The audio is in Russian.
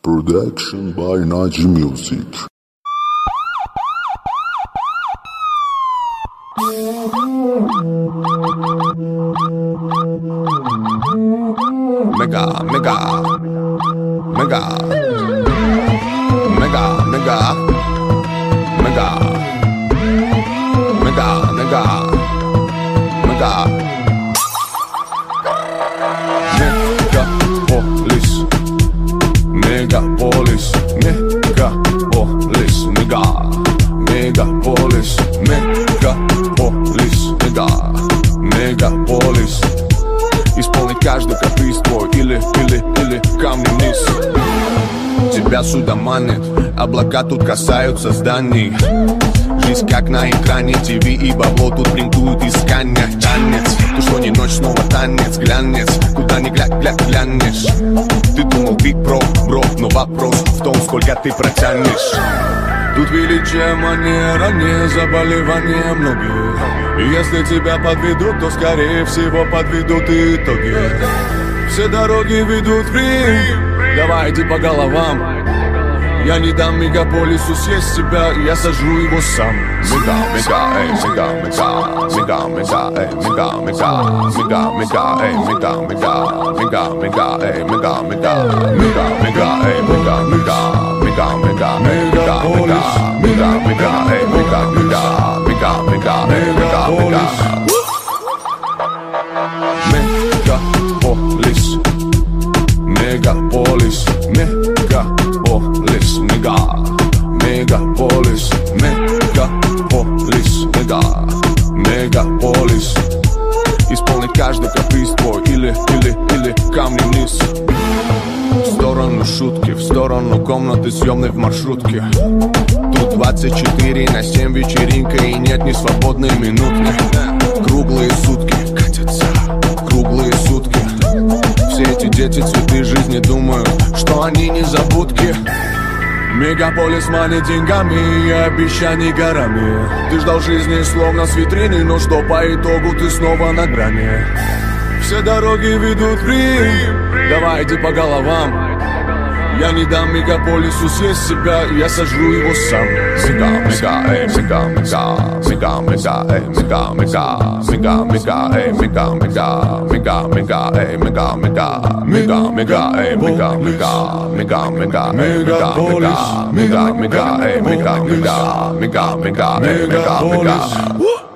Production by Naji Music. Mega, mega, mega, mega, mega, mega, mega, mega, mega. Megapolis, megapolis, mega, megapolis, meгаполис, мега, мегаполис. Исполнить каждый каприз твой или камни вниз. Тебя сюда манит, облака тут касаются зданий. Жизнь как на экране, ТВ и бабло тут принтуют искания. Танец, то что не ночь, снова танец, глянец. Куда ни глянешь. Ты думал биг бро, но вопрос в том, сколько ты протянешь. Тут величие манера, не заболевание многих. И если тебя подведут, то скорее всего подведут и итоги. Все дороги ведут в Рим, давай иди по головам. Я не дам мегаполису съесть себя, я сожру его сам. Мега, мега, эй, мега, мега, мега, мега, эй, мега, мега, мега, мега, эй, мега, мега, мега, мега, эй, мега, мега, мега, мега, эй, мега, мега, мега, мега, мега, мега, мега, эй, мега, мега, мега, мега, эй, мега, мега. Мегаполис, мегаполис, мегаполис, мега, мегаполис, мегаполис, мега, мегаполис. Исполнить каждый каприз твой или камни вниз. В сторону шутки, в сторону комнаты съемной в маршрутке. Тут 24/7 вечеринка и нет ни свободной минутки. Круглые сутки катятся, круглые сутки. Все эти дети цветы жизни думают, что они незабудки. Мегаполис манит деньгами и обещаний горами. Ты ждал жизни словно с витрины, но что по итогу ты снова на грани. Все дороги ведут в Рим, давай иди по головам. Я не дам мегаполису съесть себя, я сожру его сам. Мега, мега, эй, мега, мега, мега, мега, эй, мега, мега, мега, мега, эй, мега, мега, мега, мега, эй, мега, мега, мега, мега, эй, мега, мега, мега, мега, мега, мега, мега, мега, эй, мега, мега, мега, мега, эй, мега, мега.